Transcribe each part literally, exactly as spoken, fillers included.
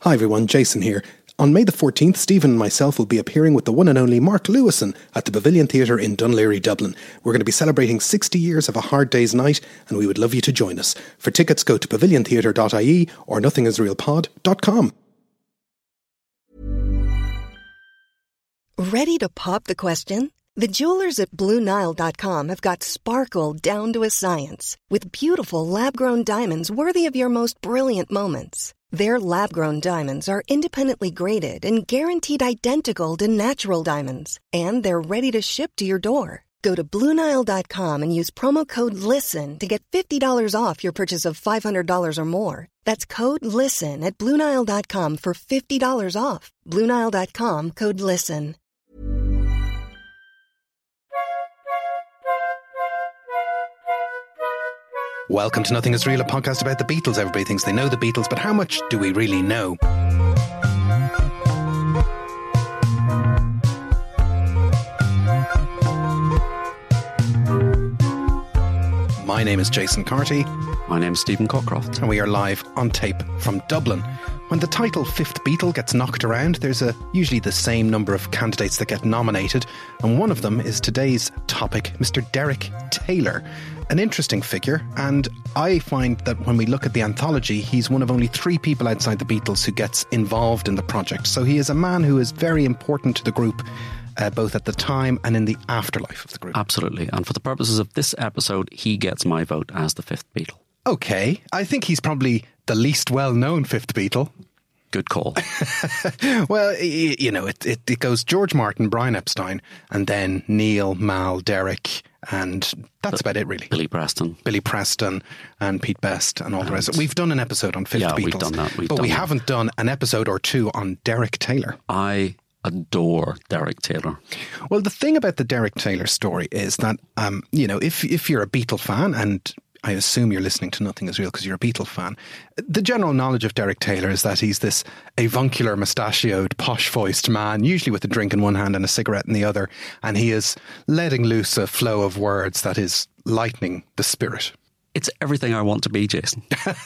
Hi everyone, Jason here. On May the fourteenth, Stephen and myself will be appearing with the one and only Mark Lewison at the Pavilion Theatre in Dunleary, Dublin. We're going to be celebrating sixty years of A Hard Day's Night, and we would love you to join us. For tickets, go to pavilion theatre dot I E or nothing is real pod dot com. Ready to pop the question? The jewelers at Blue Nile dot com have got sparkle down to a science with beautiful lab-grown diamonds worthy of your most brilliant moments. Their lab-grown diamonds are independently graded and guaranteed identical to natural diamonds, and they're ready to ship to your door. Go to Blue Nile dot com and use promo code LISTEN to get fifty dollars off your purchase of five hundred dollars or more. That's code LISTEN at Blue Nile dot com for fifty dollars off. Blue Nile dot com, code LISTEN. Welcome to Nothing Is Real, a podcast about the Beatles. Everybody thinks they know the Beatles, but how much do we really know? My name is Jason Carty. My name is Stephen Cockcroft. And we are live on tape from Dublin. When the title Fifth Beatle gets knocked around, there's a, usually the same number of candidates that get nominated, and one of them is today's topic, Mister Derek Taylor. An interesting figure, and I find that when we look at the anthology, he's one of only three people outside the Beatles who gets involved in the project. So he is a man who is very important to the group, uh, both at the time and in the afterlife of the group. Absolutely. And for the purposes of this episode, he gets my vote as the fifth Beatle. Okay. I think he's probably the least well-known fifth Beatle. Good call. Well, you know, it, it, it goes George Martin, Brian Epstein, and then Neil, Mal, Derek, and that's about it, really. Billy Preston. Billy Preston and Pete Best and all and the rest. We've done an episode on Fifth yeah, Beatles. We've done that. We've but done we that. haven't done an episode or two on Derek Taylor. I adore Derek Taylor. Well, the thing about the Derek Taylor story is that, um, you know, if if you're a Beatle fan, and I assume you're listening to Nothing Is Real because you're a Beatle fan, the general knowledge of Derek Taylor is that he's this avuncular, mustachioed, posh-voiced man, usually with a drink in one hand and a cigarette in the other, and he is letting loose a flow of words that is lightening the spirit. It's everything I want to be, Jason.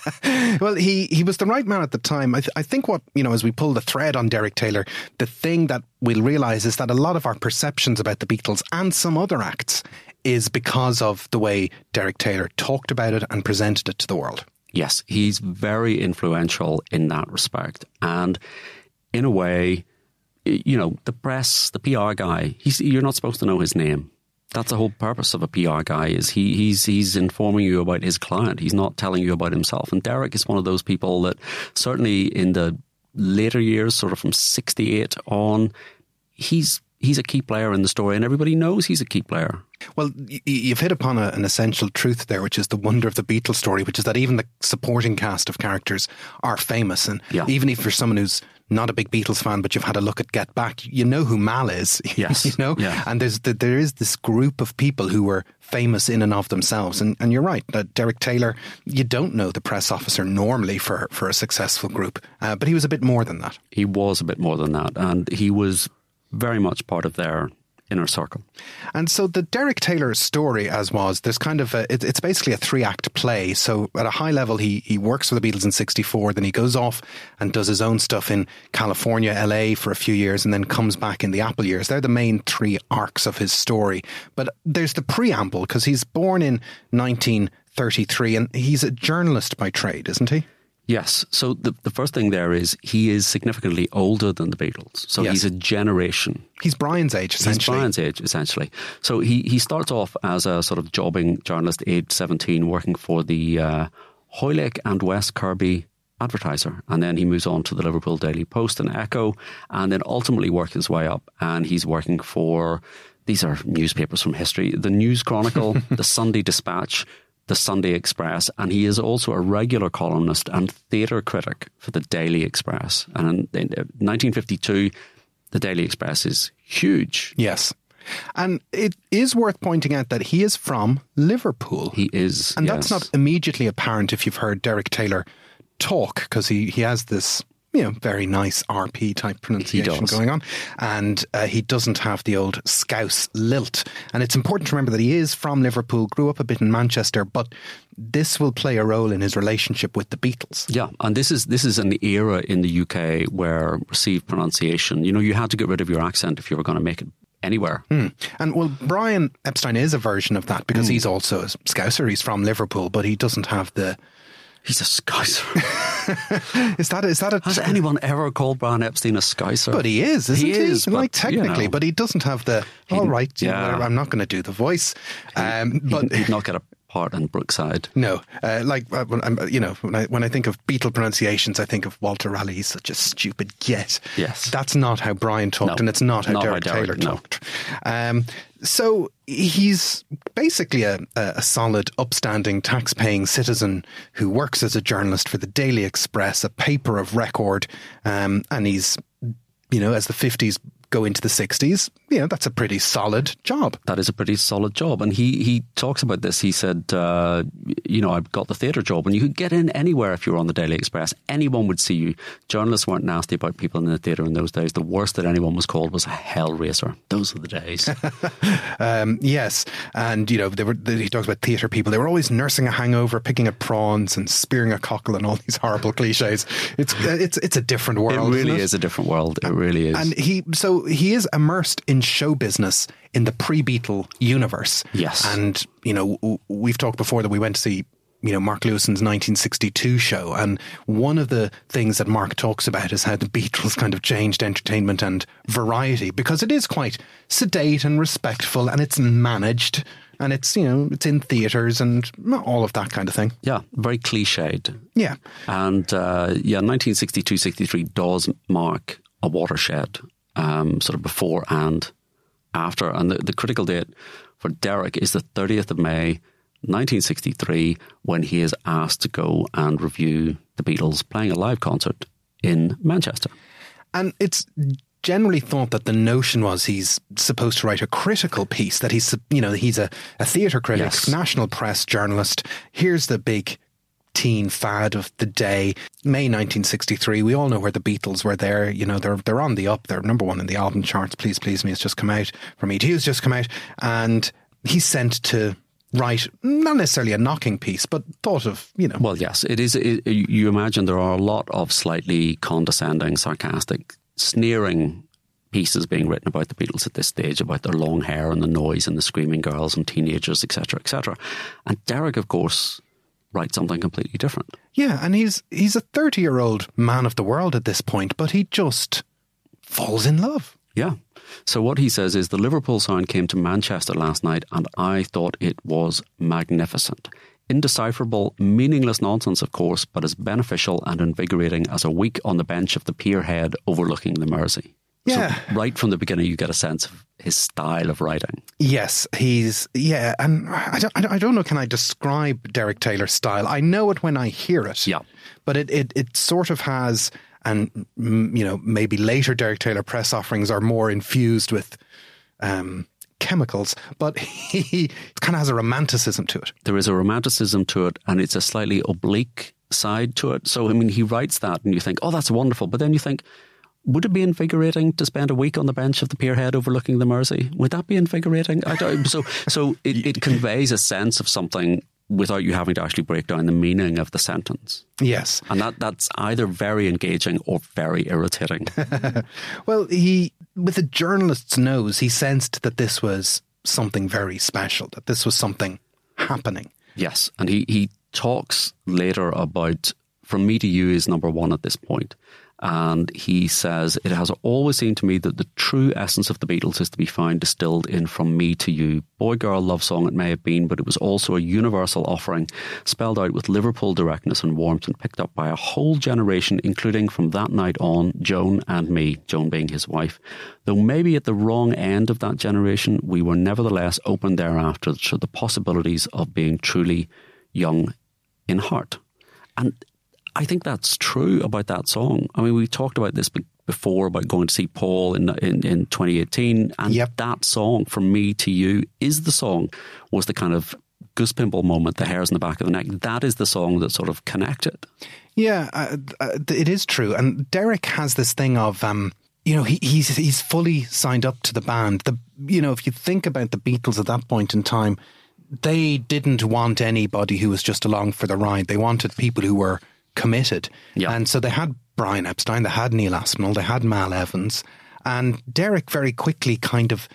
Well, he, he was the right man at the time. I, th- I think what, you know, as we pull the thread on Derek Taylor, the thing that we'll realise is that a lot of our perceptions about the Beatles and some other acts is because of the way Derek Taylor talked about it and presented it to the world. Yes, he's very influential in that respect. And in a way, you know, the press, the P R guy, he's, you're not supposed to know his name. That's the whole purpose of a P R guy, is he he's he's informing you about his client. He's not telling you about himself. And Derek is one of those people that certainly in the later years, sort of from sixty-eight on, he's he's a key player in the story, and everybody knows he's a key player. Well, you've hit upon a, an essential truth there, which is the wonder of the Beatles story, which is that even the supporting cast of characters are famous. And yeah. even if you're someone who's not a big Beatles fan, but you've had a look at Get Back, you know who Mal is. Yes. you know? Yeah. And there's the, there is this group of people who were famous in and of themselves. And, and you're right, that Derek Taylor, you don't know the press officer normally for, for a successful group, uh, but he was a bit more than that. He was a bit more than that. And he was very much part of their inner circle. And so the Derek Taylor story, as was, there's kind of a, it, it's basically a three-act play. So at a high level, he he works for the Beatles in sixty-four, then he goes off and does his own stuff in California, L A for a few years, and then comes back in the Apple years. They're the main three arcs of his story. But there's the preamble, because he's born in nineteen thirty-three, and he's a journalist by trade, isn't he? Yes. So the the first thing there is he is significantly older than the Beatles. So yes. he's a generation. He's Brian's age, essentially. He's Brian's age, essentially. So he, he starts off as a sort of jobbing journalist, age seventeen, working for the uh, Hoylake and West Kirby Advertiser. And then he moves on to the Liverpool Daily Post and Echo, and then ultimately works his way up. And he's working for, these are newspapers from history, the News Chronicle, the Sunday Dispatch, the Sunday Express, and he is also a regular columnist and theatre critic for the Daily Express. And in, in nineteen fifty-two, the Daily Express is huge. Yes. And it is worth pointing out that he is from Liverpool. He is, And yes. that's not immediately apparent if you've heard Derek Taylor talk, because he, he has this you know, very nice R P type pronunciation going on. And uh, he doesn't have the old Scouse lilt. And it's important to remember that he is from Liverpool, grew up a bit in Manchester, but this will play a role in his relationship with the Beatles. Yeah, and this is this is an era in the U K where received pronunciation, you know, you had to get rid of your accent if you were going to make it anywhere. Mm. And well, Brian Epstein is a version of that because mm. he's also a Scouser. He's from Liverpool, but he doesn't have the... He's a Scouser. is that is that a... Has anyone ever called Brian Epstein a Scouser? But he is, isn't he? He is. Like, but, technically, you know, but he doesn't have the... All right, yeah. you know, I'm not going to do the voice. Um, he, but he'd not get a part in Brookside. No, uh, like uh, when I'm, you know, when I when I think of Beatle pronunciations, I think of Walter Raleigh. He's such a stupid get. Yes, that's not how Brian talked, no, and it's not how not Derek, how Derek Taylor no. talked. Um, so he's basically a, a solid, upstanding, tax-paying citizen who works as a journalist for the Daily Express, a paper of record, um, and he's, you know, as the fifties go into the sixties, you know, that's a pretty solid job. That is a pretty solid job. And he, he talks about this. He said, uh, you know, I've got the theatre job and you could get in anywhere if you were on the Daily Express. Anyone would see you. Journalists weren't nasty about people in the theatre in those days. The worst that anyone was called was a hell raiser. Those were the days. um, yes. And, you know, they were, they, he talks about theatre people. They were always nursing a hangover, picking at prawns and spearing a cockle and all these horrible cliches. It's, it's, it's a different world. It really isn't it? is a different world. It really is. And he, so he is immersed in show business in the pre-Beatle universe. Yes. And, you know, we've talked before that we went to see, you know, Mark Lewison's nineteen sixty-two show. And one of the things that Mark talks about is how the Beatles kind of changed entertainment and variety, because it is quite sedate and respectful and it's managed and it's, you know, it's in theatres and all of that kind of thing. Yeah, very cliched. Yeah. And, uh, yeah, nineteen sixty-two sixty-three does mark a watershed. Um, sort of before and after. And the, the critical date for Derek is the thirtieth of May, nineteen sixty-three, when he is asked to go and review the Beatles playing a live concert in Manchester. And it's generally thought that the notion was he's supposed to write a critical piece, that he's, you know, he's a, a theatre critic, yes. national press journalist. Here's the big teen fad of the day. May nineteen sixty-three, we all know where the Beatles were there. You know, they're they're on the up. They're number one in the album charts. Please Please Me has just come out. From E T has just come out. And he's sent to write, not necessarily a knocking piece, but thought of, you know. Well, yes, it is. It, you imagine there are a lot of slightly condescending, sarcastic, sneering pieces being written about the Beatles at this stage, about their long hair and the noise and the screaming girls and teenagers, et cetera, et cetera. And Derek, of course, write something completely different. Yeah, and he's he's a thirty-year-old man of the world at this point, but he just falls in love. Yeah. So what he says is, the Liverpool sound came to Manchester last night and I thought it was magnificent. Indecipherable, meaningless nonsense, of course, but as beneficial and invigorating as a week on the bench of the pier head overlooking the Mersey. Yeah. So right from the beginning, you get a sense of his style of writing. Yes, he's, yeah, and I don't, I don't know, can I describe Derek Taylor's style? I know it when I hear it. Yeah. But it, it, it sort of has, and, you know, maybe later Derek Taylor press offerings are more infused with um, chemicals, but he kind of has a romanticism to it. There is a romanticism to it, and it's a slightly oblique side to it. So, I mean, he writes that and you think, oh, that's wonderful. But then you think, would it be invigorating to spend a week on the bench of the pier head overlooking the Mersey? Would that be invigorating? I don't, so so it, it conveys a sense of something without you having to actually break down the meaning of the sentence. Yes. And that that's either very engaging or very irritating. Well, he, with a journalist's nose, he sensed that this was something very special, that this was something happening. Yes. And he, he talks later about From Me to You is number one at this point. And he says, it has always seemed to me that the true essence of the Beatles is to be found distilled in From Me to You. Boy-girl love song it may have been, but it was also a universal offering, spelled out with Liverpool directness and warmth and picked up by a whole generation, including from that night on, Joan and me, Joan being his wife. Though maybe at the wrong end of that generation, we were nevertheless open thereafter to the possibilities of being truly young in heart. And I think that's true about that song. I mean, we talked about this before about going to see Paul in in, in twenty eighteen, and yep. that song, From Me to You, is the song, was the kind of goose pimple moment, the hairs in the back of the neck, that is the song that sort of connected. Yeah, uh, uh, it is true. And Derek has this thing of, um, you know, he, he's he's fully signed up to the band. The you know, if you think about the Beatles at that point in time, they didn't want anybody who was just along for the ride. They wanted people who were committed. Yeah. And so they had Brian Epstein, they had Neil Aspinall, they had Mal Evans, and Derek very quickly kind of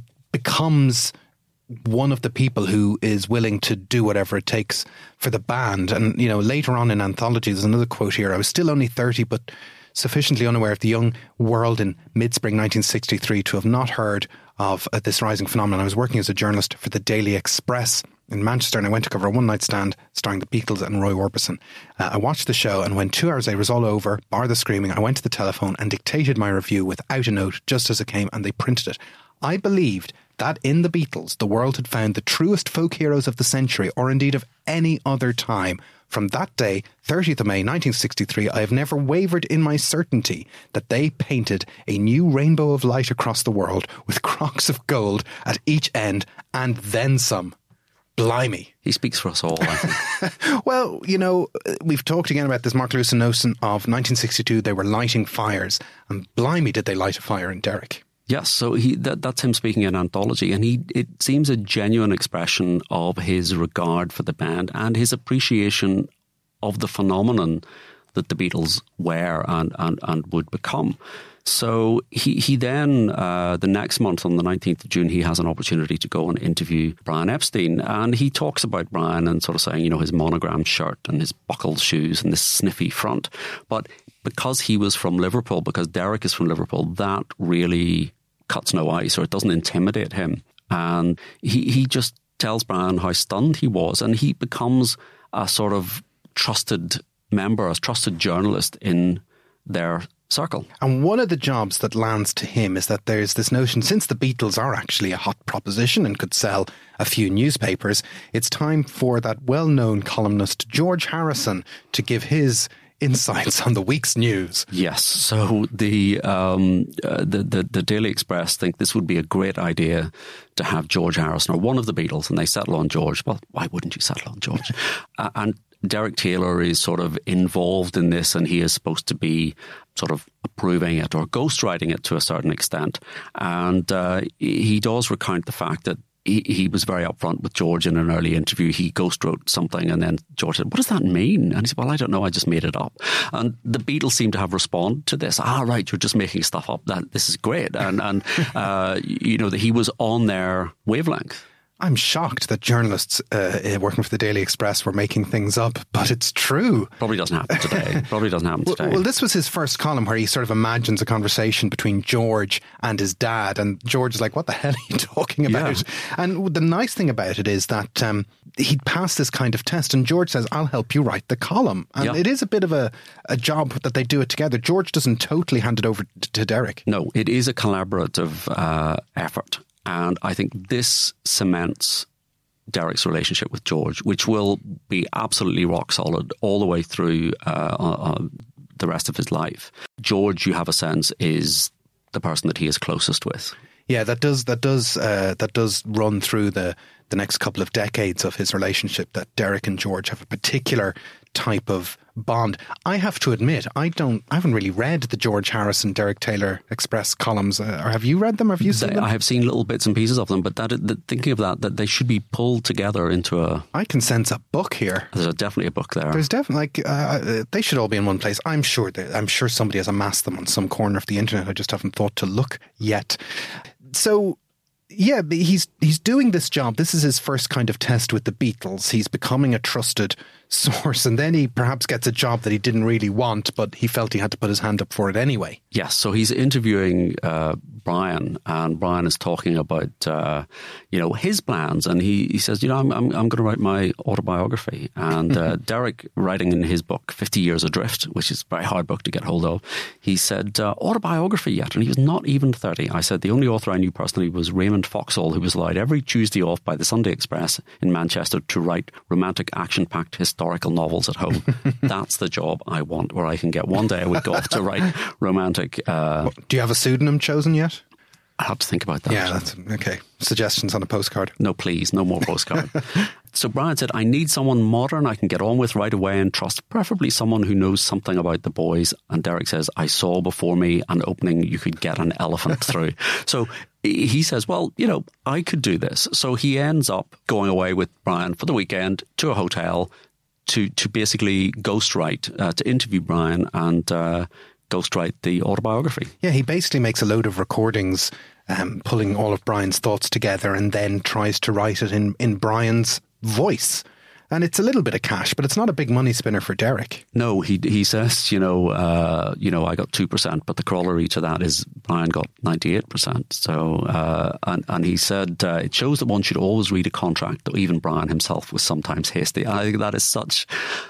becomes one of the people who is willing to do whatever it takes for the band. And, you know, later on in Anthology, there's another quote here. I was still only thirty, but sufficiently unaware of the young world in mid-spring nineteen sixty-three to have not heard of uh, this rising phenomenon. I was working as a journalist for the Daily Express in Manchester, and I went to cover a one-night stand starring the Beatles and Roy Orbison. Uh, I watched the show, and when two hours later was all over, bar the screaming, I went to the telephone and dictated my review without a note, just as it came, and they printed it. I believed that in the Beatles, the world had found the truest folk heroes of the century, or indeed of any other time. From that day, thirtieth of May nineteen sixty-three, I have never wavered in my certainty that they painted a new rainbow of light across the world with crocks of gold at each end, and then some. Blimey. He speaks for us all, I think. Well, you know, we've talked again about this Mark Lewis and notion of nineteen sixty-two, they were lighting fires, and blimey did they light a fire in Derek. Yes, so he that, that's him speaking in Anthology, and he it seems a genuine expression of his regard for the band and his appreciation of the phenomenon that the Beatles were and, and, and would become. So he, he then, uh, the next month on the nineteenth of June, he has an opportunity to go and interview Brian Epstein. And he talks about Brian and sort of saying, you know, his monogrammed shirt and his buckled shoes and this sniffy front. But because he was from Liverpool, because Derek is from Liverpool, that really cuts no ice, or it doesn't intimidate him. And he, he just tells Brian how stunned he was, and he becomes a sort of trusted member, a trusted journalist in their circle. And one of the jobs that lands to him is that there's this notion, since the Beatles are actually a hot proposition and could sell a few newspapers, it's time for that well-known columnist George Harrison to give his insights on the week's news. Yes, so the, um, uh, the the the Daily Express think this would be a great idea to have George Harrison or one of the Beatles, and they settle on George. Well, why wouldn't you settle on George? uh, and Derek Taylor is sort of involved in this, and he is supposed to be sort of approving it or ghostwriting it to a certain extent. And uh, he does recount the fact that He, he was very upfront with George in an early interview. He ghost wrote something, and then George said, "What does that mean?" And he said, "Well, I don't know. I just made it up." And the Beatles seem to have responded to this. Ah, right, you're just making stuff up. That this is great, and and uh, you know that he was on their wavelength. I'm shocked that journalists uh, working for the Daily Express were making things up, but it's true. Probably doesn't happen today. Probably doesn't happen today. Well, well, this was his first column where he sort of imagines a conversation between George and his dad, and George is like, "What the hell are you talking about?" Yeah. And the nice thing about it is that um, he'd passed this kind of test, and George says, "I'll help you write the column." And yeah. It is a bit of a, a job that they do it together. George doesn't totally hand it over to Derek. No, it is a collaborative uh, effort. And I think this cements Derek's relationship with George, which will be absolutely rock solid all the way through uh, uh, the rest of his life. George, you have a sense, is the person that he is closest with. Yeah, that does that does uh, that does run through the the next couple of decades of his relationship. That Derek and George have a particular type of bond. I have to admit, I don't. I haven't really read the George Harrison, Derek Taylor Express columns. Uh, or have you read them? Have you seen they, them? I have seen little bits and pieces of them, but that, that thinking of that, that they should be pulled together into a. I can sense a book here. There's a, definitely a book there. There's definitely like uh, they should all be in one place. I'm sure. They, I'm sure somebody has amassed them on some corner of the internet. I just haven't thought to look yet. So. Yeah, he's he's doing this job. This is his first kind of test with the Beatles. He's becoming a trusted source, and then he perhaps gets a job that he didn't really want, but he felt he had to put his hand up for it anyway. Yes, so he's interviewing uh, Brian, and Brian is talking about uh, you know his plans, and he, he says, you know, I'm I'm, I'm going to write my autobiography, and uh, Derek, writing in his book Fifty Years Adrift, which is a very hard book to get hold of, he said uh, autobiography yet, and he was not even thirty. I said the only author I knew personally was Raymond Foxall, who was allowed every Tuesday off by the Sunday Express in Manchester to write romantic, action-packed historical novels at home. That's the job I want, where I can get one day a week off to write romantic. Uh, Do you have a pseudonym chosen yet? I have to think about that. Yeah, that's okay. Suggestions on a postcard. No, please, no more postcard. So Brian said, I need someone modern I can get on with right away and trust, preferably someone who knows something about the boys. And Derek says, I saw before me an opening you could get an elephant through. So he says, well, you know, I could do this. So he ends up going away with Brian for the weekend to a hotel to, to basically ghostwrite, uh, to interview Brian and uh, ghostwrite the autobiography. Yeah, he basically makes a load of recordings, um, pulling all of Brian's thoughts together and then tries to write it in, in Brian's voice. And it's a little bit of cash, but it's not a big money spinner for Derek. No, he he says, you know, uh, you know, I got two percent, but the corollary to that is Brian got ninety-eight percent. So, uh, and, and he said, uh, it shows that one should always read a contract, though even Brian himself was sometimes hasty. I think that is such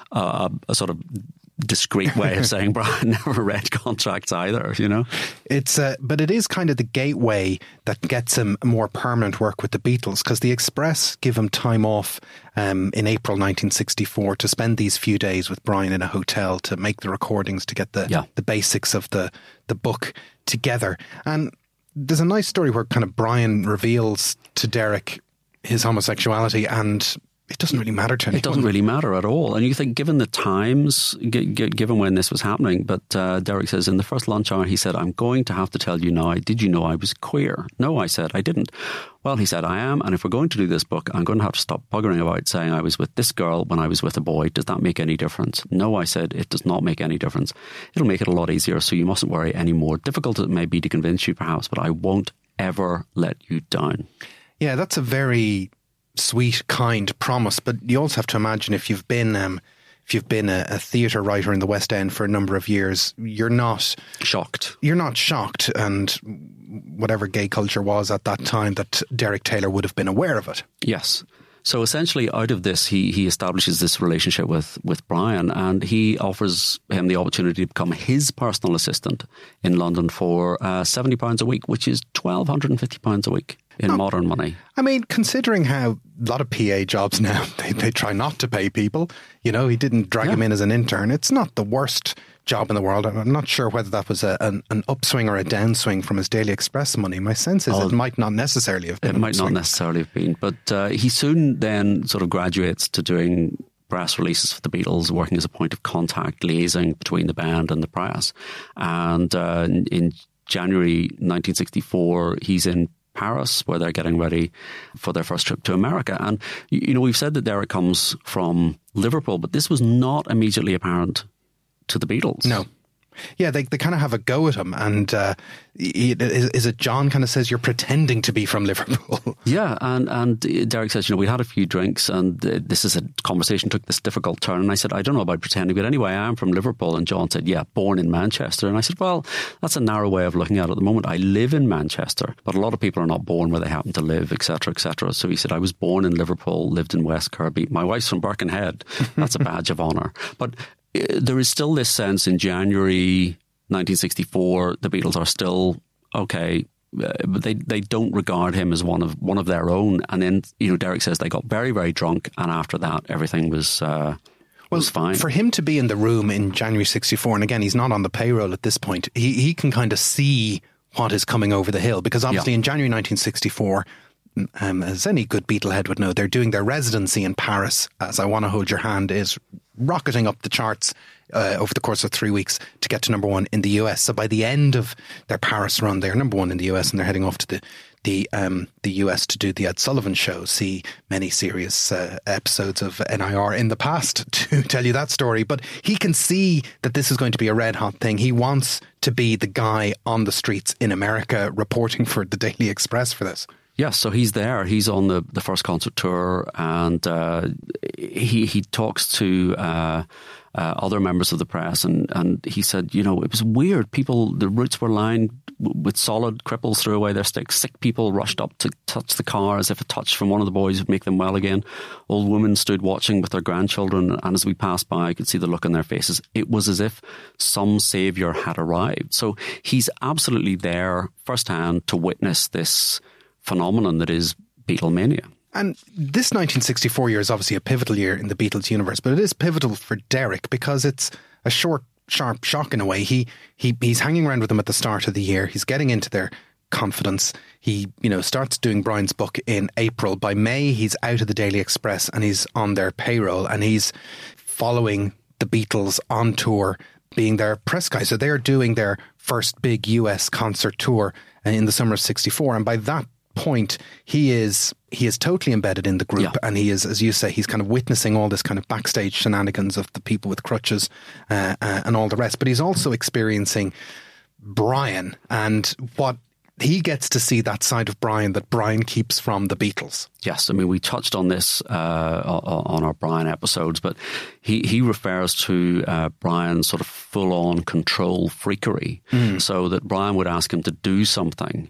a, a sort of discreet way of saying Brian never read contracts either, you know. It's uh, but it is kind of the gateway that gets him more permanent work with the Beatles, because the Express give him time off um, in April nineteen sixty-four to spend these few days with Brian in a hotel to make the recordings, to get the yeah. the basics of the the book together. And there's a nice story where kind of Brian reveals to Derek his homosexuality, and it doesn't really matter to anyone. It doesn't really matter at all. And you think, given the times, g- g- given when this was happening, but uh, Derek says, in the first lunch hour, he said, I'm going to have to tell you now, did you know I was queer? No, I said, I didn't. Well, he said, I am. And if we're going to do this book, I'm going to have to stop buggering about saying I was with this girl when I was with a boy. Does that make any difference? No, I said, it does not make any difference. It'll make it a lot easier, so you mustn't worry anymore. Difficult it may be to convince you, perhaps, but I won't ever let you down. Yeah, that's a very sweet, kind promise, but you also have to imagine if you've been um, if you've been a, a theatre writer in the West End for a number of years, you're not shocked. You're not shocked, and whatever gay culture was at that time, that Derek Taylor would have been aware of it. Yes. So essentially, out of this, he he establishes this relationship with, with Brian, and he offers him the opportunity to become his personal assistant in London for uh, seventy pounds a week, which is twelve fifty pounds a week in oh, modern money. I mean, considering how a lot of P A jobs now, they, they try not to pay people. You know, he didn't drag yeah. him in as an intern. It's not the worst job in the world. I'm not sure whether that was a, an, an upswing or a downswing from his Daily Express money. My sense is oh, it might not necessarily have been. It might upswing. not necessarily have been. But uh, he soon then sort of graduates to doing press releases for the Beatles, working as a point of contact, liaising between the band and the press. And uh, in, in January nineteen sixty-four, he's in Paris, where they're getting ready for their first trip to America. And, you know, we've said that Derek comes from Liverpool, but this was not immediately apparent to the Beatles. No. Yeah, they they kind of have a go at him, and uh, he, is, is it John kind of says, you're pretending to be from Liverpool? Yeah, and, and Derek says, you know, we had a few drinks, and uh, this is a conversation took this difficult turn, and I said, I don't know about pretending, but anyway, I am from Liverpool. And John said, yeah, born in Manchester. And I said, well, that's a narrow way of looking at it at the moment. I live in Manchester, but a lot of people are not born where they happen to live, et cetera, et cetera. So he said, I was born in Liverpool, lived in West Kirby. My wife's from Birkenhead. That's a badge of honour. But there is still this sense in January nineteen sixty-four, the Beatles are still okay, uh, but they, they don't regard him as one of one of their own. And then, you know, Derek says they got very, very drunk, and after that, everything was uh, well, was fine. For him to be in the room in January sixty-four, and again, he's not on the payroll at this point, he he can kind of see what is coming over the hill, because obviously yeah. in January nineteen sixty-four, um, as any good Beatlehead would know, they're doing their residency in Paris, as I Want to Hold Your Hand is rocketing up the charts uh, over the course of three weeks to get to number one in the U S. So by the end of their Paris run, they're number one in the U S, and they're heading off to the the um, the U S to do the Ed Sullivan Show. See many serious uh, episodes of N I R in the past to tell you that story. But he can see that this is going to be a red hot thing. He wants to be the guy on the streets in America reporting for the Daily Express for this. Yes, so he's there. He's on the, the first concert tour, and uh, he he talks to uh, uh, other members of the press, and, and he said, you know, it was weird. People, the routes were lined with solid cripples threw away their sticks. Sick people rushed up to touch the car as if a touch from one of the boys would make them well again. Old women stood watching with their grandchildren, and as we passed by, I could see the look on their faces. It was as if some saviour had arrived. So he's absolutely there firsthand to witness this phenomenon that is Beatlemania. And this nineteen sixty-four year is obviously a pivotal year in the Beatles universe, but it is pivotal for Derek because it's a short, sharp shock in a way. He he he's hanging around with them at the start of the year. He's getting into their confidence. He, you know, starts doing Brian's book in April. By May, he's out of the Daily Express and he's on their payroll, and he's following the Beatles on tour, being their press guy. So they're doing their first big U S concert tour in the summer of sixty-four. And by that point, he is he is totally embedded in the group, yeah. and he is, as you say, he's kind of witnessing all this kind of backstage shenanigans of the people with crutches uh, uh, and all the rest. But he's also experiencing Brian, and what he gets to see that side of Brian that Brian keeps from the Beatles. Yes, I mean, we touched on this uh, on our Brian episodes, but he, he refers to uh, Brian's sort of full-on control freakery, mm. so that Brian would ask him to do something,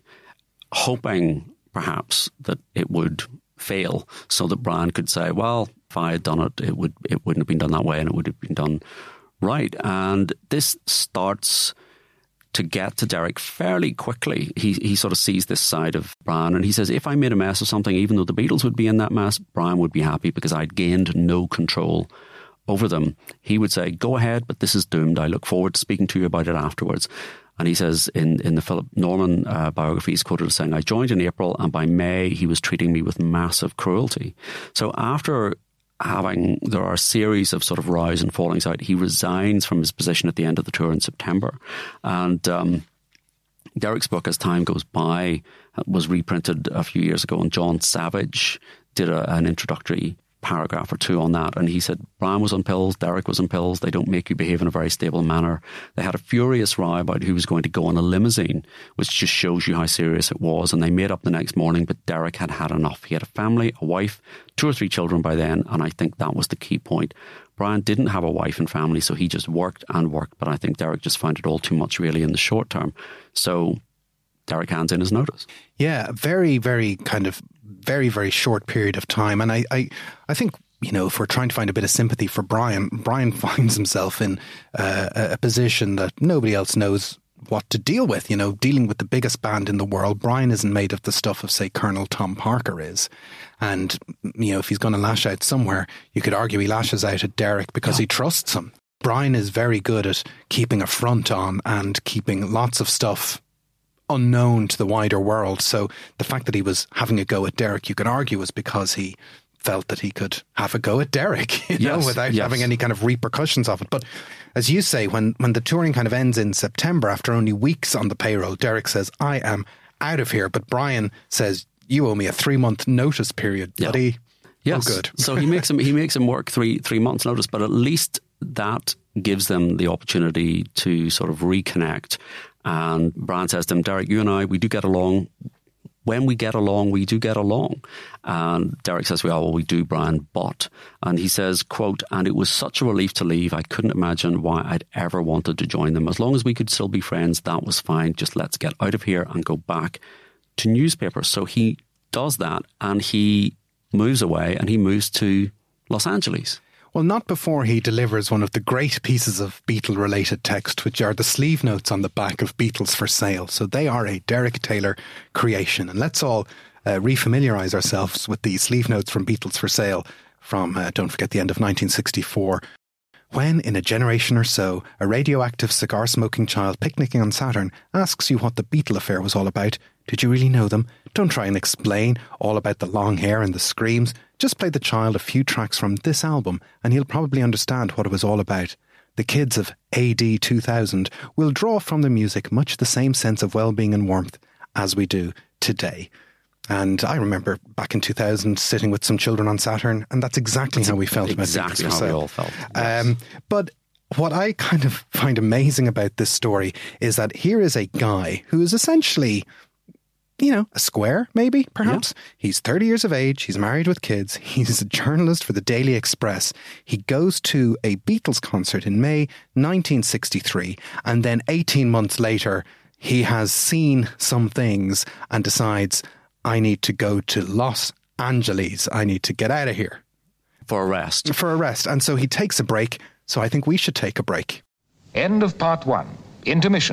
hoping perhaps that it would fail, so that Brian could say, well, if I had done it, it, would, it wouldn't have been done that way and it would have been done right. And this starts to get to Derek fairly quickly. He he sort of sees this side of Brian, and he says, if I made a mess of something, even though the Beatles would be in that mess, Brian would be happy because I'd gained no control over them. He would say, go ahead, but this is doomed. I look forward to speaking to you about it afterwards. And he says in, in the Philip Norman uh, biography, he's quoted as saying, I joined in April, and by May he was treating me with massive cruelty. So after having, there are a series of sort of rise and fallings out, he resigns from his position at the end of the tour in September. And um, Derek's book, as time goes by, was reprinted a few years ago, and John Savage did a, an introductory paragraph or two on that, and he said Brian was on pills, Derek was on pills, they don't make you behave in a very stable manner. They had a furious row about who was going to go on a limousine, which just shows you how serious it was, and they made up the next morning, but Derek had had enough. He had a family, a wife, two or three children by then, and I think that was the key point. Brian didn't have a wife and family, so he just worked and worked, but I think Derek just found it all too much really in the short term. So Derek hands in his notice. Yeah, very, very kind of very, very short period of time. And I, I, I think, you know, if we're trying to find a bit of sympathy for Brian, Brian finds himself in uh, a position that nobody else knows what to deal with. You know, dealing with the biggest band in the world, Brian isn't made of the stuff of, say, Colonel Tom Parker is. And, you know, if he's going to lash out somewhere, you could argue he lashes out at Derek because yeah. he trusts him. Brian is very good at keeping a front on and keeping lots of stuff unknown to the wider world. So the fact that he was having a go at Derek, you could argue, was because he felt that he could have a go at Derek, you yes, know, without yes. having any kind of repercussions of it. But as you say, when, when the touring kind of ends in September, after only weeks on the payroll, Derek says, I am out of here. But Brian says, you owe me a three-month notice period, yeah. buddy. Yes. Oh, good. So he makes him he makes him work three three months notice, but at least that gives them the opportunity to sort of reconnect. And Brian says to him, Derek, you and I, we do get along. When we get along, we do get along. And Derek says, well, we do, Brian, but. And he says, quote, and it was such a relief to leave. I couldn't imagine why I'd ever wanted to join them. As long as we could still be friends, that was fine. Just let's get out of here and go back to newspapers. So he does that, and he moves away, and he moves to Los Angeles. Well, not before he delivers one of the great pieces of Beatle-related text, which are the sleeve notes on the back of Beatles for Sale. So they are a Derek Taylor creation. And let's all uh, refamiliarise ourselves with the sleeve notes from Beatles for Sale from, uh, don't forget, the end of nineteen sixty-four. When, in a generation or so, a radioactive cigar-smoking child picnicking on Saturn asks you what the Beatle affair was all about, did you really know them? Don't try and explain all about the long hair and the screams. Just play the child a few tracks from this album and he'll probably understand what it was all about. The kids of A D two thousand will draw from the music much the same sense of well-being and warmth as we do today. And I remember back in two thousand sitting with some children on Saturn, and that's exactly that's how we felt exactly about Exactly how we all felt. Yes. Um, but what I kind of find amazing about this story is that here is a guy who is essentially, you know, a square, maybe, perhaps. Yeah. He's thirty years of age. He's married with kids. He's a journalist for the Daily Express. He goes to a Beatles concert in May nineteen sixty-three. And then eighteen months later, he has seen some things and decides, I need to go to Los Angeles. I need to get out of here. For a rest. For a rest. And so he takes a break. So I think we should take a break. End of part one. Intermission.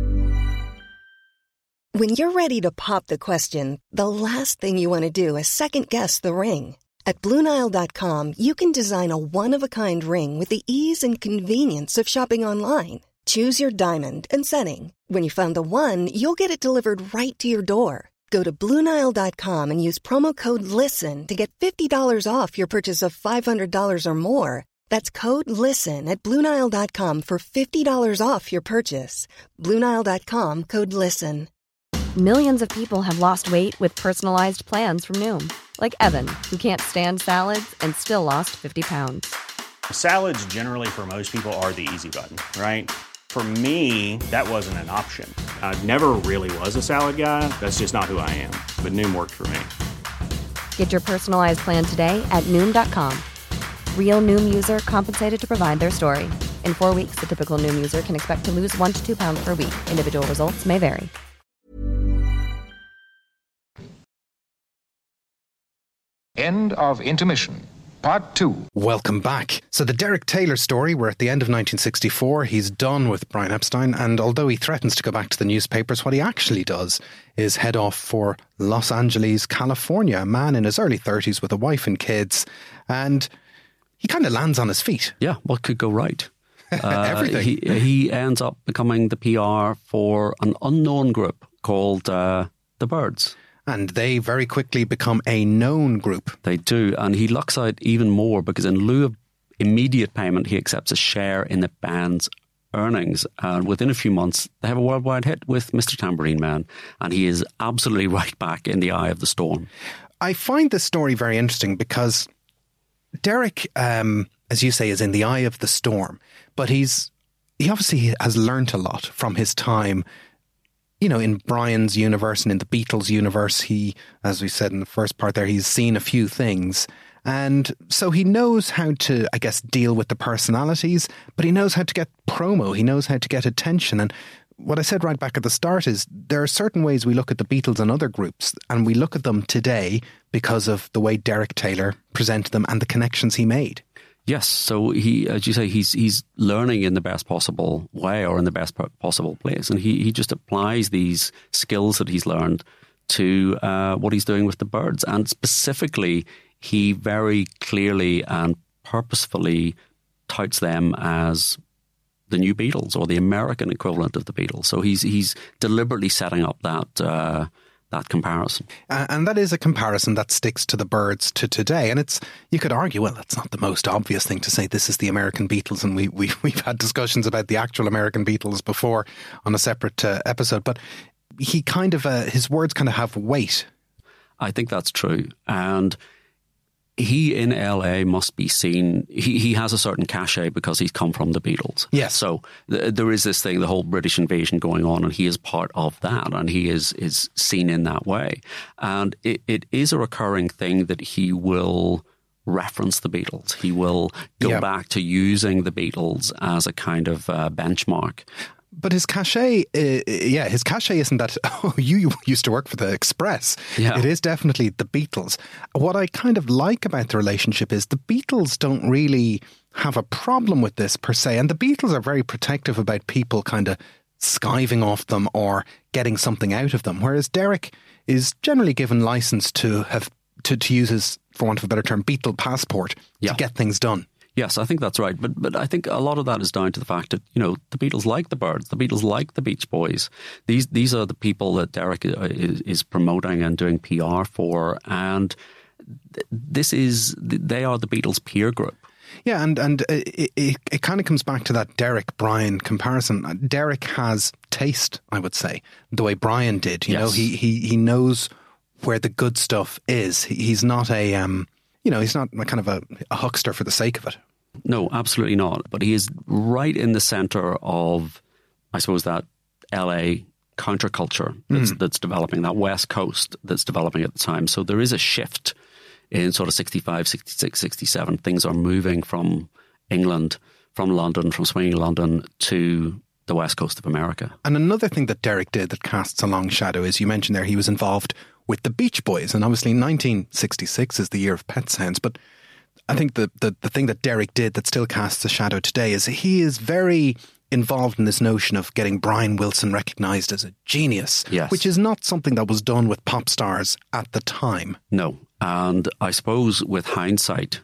When you're ready to pop the question, the last thing you want to do is second-guess the ring. At Blue Nile dot com, you can design a one-of-a-kind ring with the ease and convenience of shopping online. Choose your diamond and setting. When you find the one, you'll get it delivered right to your door. Go to Blue Nile dot com and use promo code LISTEN to get fifty dollars off your purchase of five hundred dollars or more. That's code LISTEN at Blue Nile dot com for fifty dollars off your purchase. Blue Nile dot com, code LISTEN. Millions of people have lost weight with personalized plans from Noom. Like Evan, who can't stand salads and still lost fifty pounds. Salads generally for most people are the easy button, right? For me, that wasn't an option. I never really was a salad guy. That's just not who I am. But Noom worked for me. Get your personalized plan today at Noom dot com. Real Noom user compensated to provide their story. In four weeks, the typical Noom user can expect to lose one to two pounds per week. Individual results may vary. End of intermission. Part two. Welcome back. So the Derek Taylor story, we're at the end of nineteen sixty-four. He's done with Brian Epstein, and although he threatens to go back to the newspapers, what he actually does is head off for Los Angeles, California. A man in his early thirties with a wife and kids, and he kind of lands on his feet. Yeah, what could go right? Uh, Everything. He, he ends up becoming the P R for an unknown group called uh, the Byrds. And they very quickly become a known group. They do. And he lucks out even more because in lieu of immediate payment, he accepts a share in the band's earnings. And within a few months, they have a worldwide hit with Mister Tambourine Man. And he is absolutely right back in the eye of the storm. I find this story very interesting because Derek, um, as you say, is in the eye of the storm. But he's he obviously has learnt a lot from his time, you know, in Brian's universe and in the Beatles universe. He, as we said in the first part there, he's seen a few things. And so he knows how to, I guess, deal with the personalities, but he knows how to get promo. He knows how to get attention. And what I said right back at the start is there are certain ways we look at the Beatles and other groups, and we look at them today because of the way Derek Taylor presented them and the connections he made. Yes, so he, as you say, he's he's learning in the best possible way or in the best possible place, and he, he just applies these skills that he's learned to uh, what he's doing with the Byrds, and specifically, he very clearly and purposefully touts them as the new Beatles or the American equivalent of the Beatles. So he's he's deliberately setting up that. Uh, that comparison. Uh, and that is a comparison that sticks to the Byrds to today. And it's, you could argue, well, that's not the most obvious thing to say. This is the American Beatles. And we, we, we've had discussions about the actual American Beatles before on a separate uh, episode. But he kind of, uh, his words kind of have weight. I think that's true. And he in L A must be seen, he, he has a certain cachet because he's come from the Beatles. Yes. So th- there is this thing, the whole British invasion going on, and he is part of that, and he is, is seen in that way. And it, it is a recurring thing that he will reference the Beatles. He will go yeah. back to using the Beatles as a kind of uh, benchmark. But his cachet, uh, yeah, his cachet isn't that, oh, you used to work for the Express. Yeah. It is definitely the Beatles. What I kind of like about the relationship is the Beatles don't really have a problem with this per se. And the Beatles are very protective about people kind of skiving off them or getting something out of them. Whereas Derek is generally given license to have, to, to use his, for want of a better term, Beatle passport yeah. to get things done. Yes, I think that's right. But but I think a lot of that is down to the fact that, you know, the Beatles like the Byrds, the Beatles like the Beach Boys. These these are the people that Derek is, is promoting and doing P R for. And this is, they are the Beatles peer group. Yeah, and, and it, it, it kind of comes back to that Derek-Brian comparison. Derek has taste, I would say, the way Brian did. You yes. know, he, he, he knows where the good stuff is. He, he's not a... Um, You know, he's not kind of a, a huckster for the sake of it. No, absolutely not. But he is right in the centre of, I suppose, that L A counterculture that's, mm. that's developing, that West Coast that's developing at the time. So there is a shift in sort of sixty-five, sixty-six, sixty-seven. Things are moving from England, from London, from swinging London to the West Coast of America. And another thing that Derek did that casts a long shadow is, you mentioned there, he was involved with the Beach Boys. And obviously nineteen sixty-six is the year of Pet Sounds. But I think the, the, the thing that Derek did that still casts a shadow today is he is very involved in this notion of getting Brian Wilson recognised as a genius, yes. which is not something that was done with pop stars at the time. No. And I suppose with hindsight,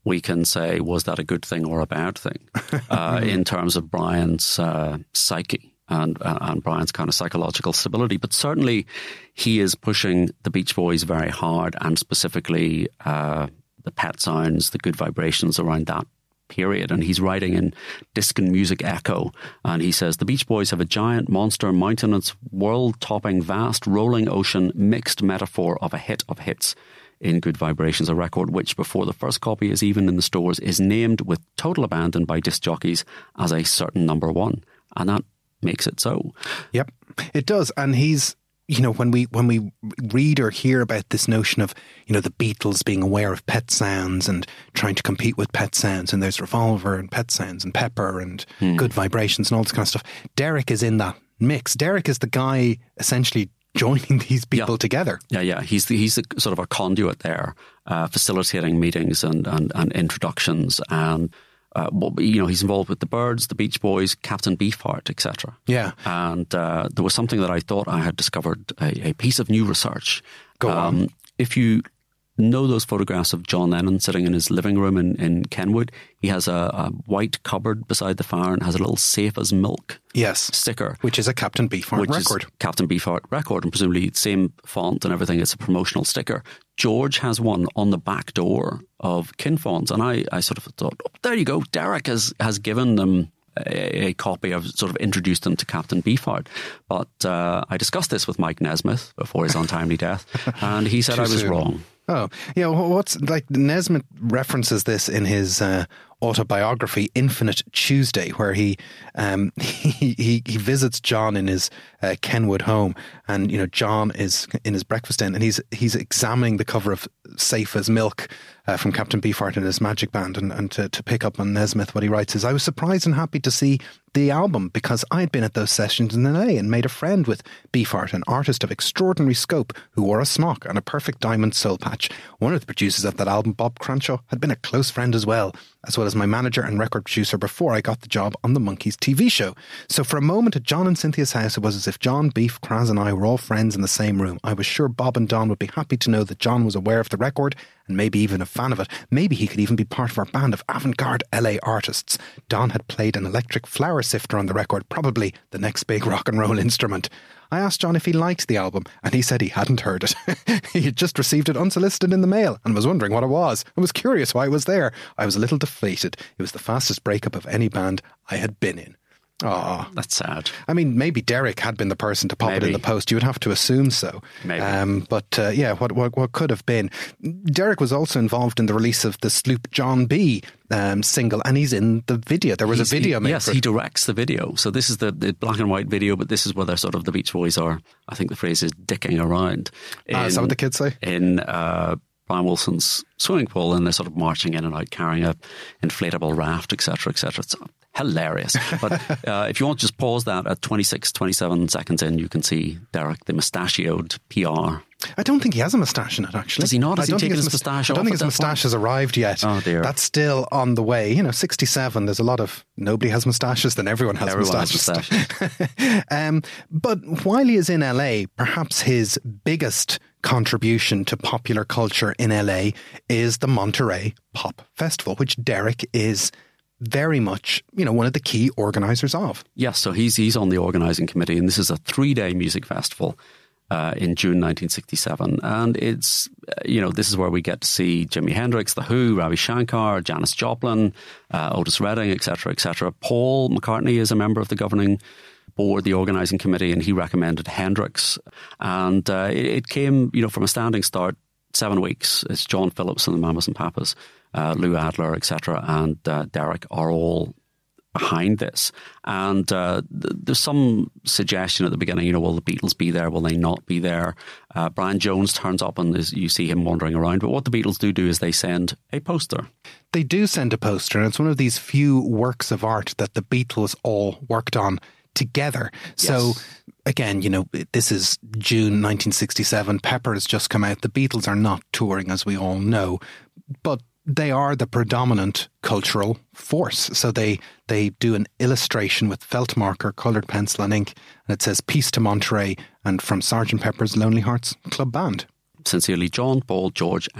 we can say, was that a good thing or a bad thing uh, in terms of Brian's uh, psyche and, uh, and Brian's kind of psychological stability. But certainly he is pushing the Beach Boys very hard, and specifically uh, the Pet Sounds, the Good Vibrations around that period. And he's writing in Disc and Music Echo, and he says, the Beach Boys have a giant, monster, mountainous, world-topping, vast, rolling ocean, mixed metaphor of a hit of hits in Good Vibrations, a record which, before the first copy is even in the stores, is named with total abandon by disc jockeys as a certain number one. And that makes it so. Yep, it does. And he's, you know, when we when we read or hear about this notion of, you know, the Beatles being aware of Pet Sounds and trying to compete with Pet Sounds, and there's Revolver and Pet Sounds and Pepper and hmm. Good Vibrations and all this kind of stuff, Derek is in that mix. Derek is the guy essentially joining these people yeah. together. Yeah, yeah. He's the, he's a, sort of a conduit there, uh, facilitating meetings and, and, and introductions. And, uh, you know, he's involved with the Byrds, the Beach Boys, Captain Beefheart, et cetera. Yeah. And uh, there was something that I thought I had discovered, a, a piece of new research. Go um, on. If you know those photographs of John Lennon sitting in his living room in, in Kenwood, he has a, a white cupboard beside the fire and has a little Safe as Milk yes. sticker. Which is a Captain Beefheart which record. Is Captain Beefheart record, and presumably same font and everything. It's a promotional sticker. George has one on the back door of Kinfons, and I, I sort of thought, oh, there you go, Derek has, has given them a, a copy. I've sort of introduced them to Captain Beefheart. But uh, I discussed this with Mike Nesmith before his untimely death, and he said I was soon. wrong. Oh, yeah. What's like Nesmith references this in his uh, autobiography, Infinite Tuesday, where he um, he, he he visits John in his uh, Kenwood home, and you know John is in his breakfast den, and he's he's examining the cover of Safe as Milk uh, from Captain Beefheart in his Magic Band, and, and to, to pick up on Nesmith, what he writes is, I was surprised and happy to see the album because I'd been at those sessions in L A and made a friend with Beefheart, an artist of extraordinary scope who wore a smock and a perfect diamond soul patch. One of the producers of that album, Bob Cranshaw, had been a close friend as well, as well as my manager and record producer before I got the job on the Monkees T V show. So for a moment at John and Cynthia's house, it was as if John, Beef, Kraz and I were all friends in the same room. I was sure Bob and Don would be happy to know that John was aware of the record and maybe even a fan of it. Maybe he could even be part of our band of avant-garde L A artists. Don had played an electric flower sifter on the record, probably the next big rock and roll instrument. I asked John if he liked the album, and he said he hadn't heard it. He had just received it unsolicited in the mail and was wondering what it was and was curious why it was there. I was a little deflated. It was the fastest breakup of any band I had been in. Oh, that's sad. I mean, maybe Derek had been the person to pop maybe. it in the post. You would have to assume so. Maybe. Um, but uh, yeah, what, what what could have been. Derek was also involved in the release of the Sloop John B um, single, and he's in the video. There was he's, a video he, made yes, for he directs the video. So this is the, the black and white video, but this is where they're sort of the Beach Boys are. I think the phrase is dicking around. In, ah, is that what the kids say? In uh, Brian Wilson's swimming pool, and they're sort of marching in and out, carrying a inflatable raft, et cetera, et cetera. It's hilarious. But uh, if you want to just pause that at twenty-six, twenty-seven seconds in, you can see Derek, the mustachioed P R. I don't think he has a moustache in it, actually. Does he not? Has I don't he taken his his moustache I off? don't think his moustache has arrived yet. Oh, dear. That's still on the way. You know, sixty-seven, there's a lot of nobody has moustaches, then everyone has everyone moustaches. Has moustaches. um, but while he is in L A, perhaps his biggest contribution to popular culture in L A is the Monterey Pop Festival, which Derek is very much, you know, one of the key organisers of. Yes, so he's he's on the organising committee, and this is a three-day music festival uh, in June nineteen sixty-seven, and it's, uh, you know, this is where we get to see Jimi Hendrix, The Who, Ravi Shankar, Janis Joplin, uh, Otis Redding, et cetera, et cetera. Paul McCartney is a member of the governing board, the organising committee, and he recommended Hendrix, and uh, it, it came, you know, from a standing start, seven weeks. It's John Phillips and the Mamas and Papas, Uh, Lou Adler, et cetera, and uh, Derek are all behind this. And uh, th- there's some suggestion at the beginning, you know, will the Beatles be there? Will they not be there? Uh, Brian Jones turns up and is, you see him wandering around. But what the Beatles do do is they send a poster. They do send a poster, and it's one of these few works of art that the Beatles all worked on together. Yes. So again, you know, this is June nineteen sixty-seven. Pepper has just come out. The Beatles are not touring, as we all know, but they are the predominant cultural force. So they they do an illustration with felt marker, coloured pencil and ink, and it says Peace to Monterey and from Sergeant Pepper's Lonely Hearts Club Band. Sincerely, John, Paul, George and